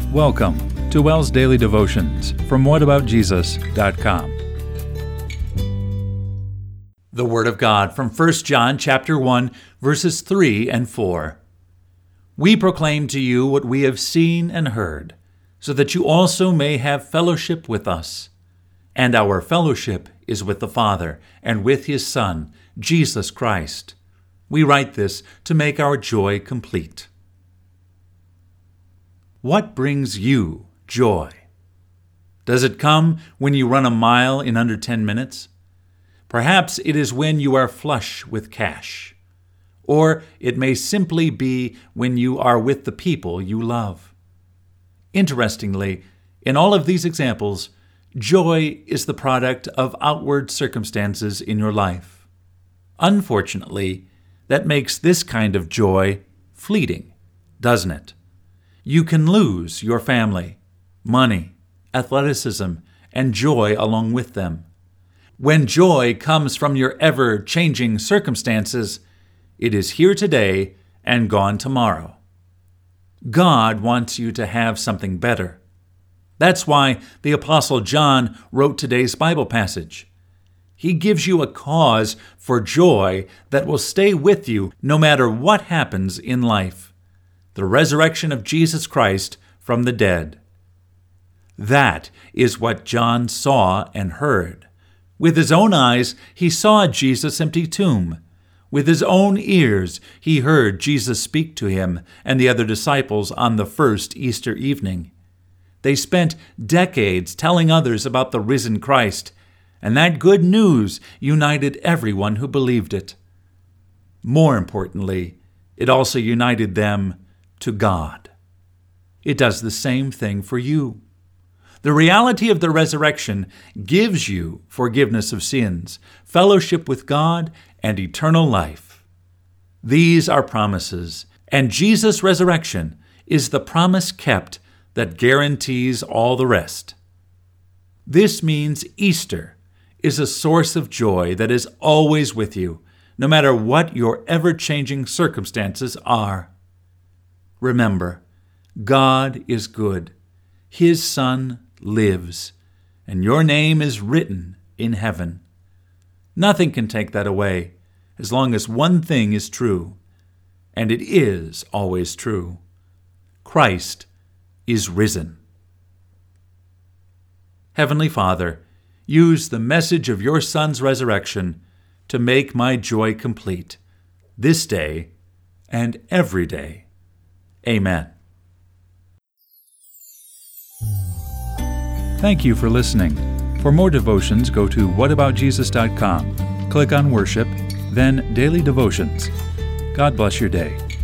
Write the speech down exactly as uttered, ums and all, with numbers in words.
Welcome to WELL's Daily Devotions from what about jesus dot com. The Word of God from First John chapter one, verses three and four. We proclaim to you what we have seen and heard, so that you also may have fellowship with us. And our fellowship is with the Father and with His Son, Jesus Christ. We write this to make our joy complete. What brings you joy? Does it come when you run a mile in under ten minutes? Perhaps it is when you are flush with cash. Or it may simply be when you are with the people you love. Interestingly, in all of these examples, joy is the product of outward circumstances in your life. Unfortunately, that makes this kind of joy fleeting, doesn't it? You can lose your family, money, athleticism, and joy along with them. When joy comes from your ever-changing circumstances, it is here today and gone tomorrow. God wants you to have something better. That's why the Apostle John wrote today's Bible passage. He gives you a cause for joy that will stay with you no matter what happens in life. The resurrection of Jesus Christ from the dead. That is what John saw and heard. With his own eyes, he saw Jesus' empty tomb. With his own ears, he heard Jesus speak to him and the other disciples on the first Easter evening. They spent decades telling others about the risen Christ, and that good news united everyone who believed it. More importantly, it also united them to God. It does the same thing for you. The reality of the resurrection gives you forgiveness of sins, fellowship with God, and eternal life. These are promises, and Jesus' resurrection is the promise kept that guarantees all the rest. This means Easter is a source of joy that is always with you, no matter what your ever-changing circumstances are. Remember, God is good. His Son lives, and your name is written in heaven. Nothing can take that away, as long as one thing is true, and it is always true. Christ is risen. Heavenly Father, use the message of your Son's resurrection to make my joy complete, this day and every day. Amen. Thank you for listening. For more devotions, go to what about jesus dot com. Click on Worship, then Daily Devotions. God bless your day.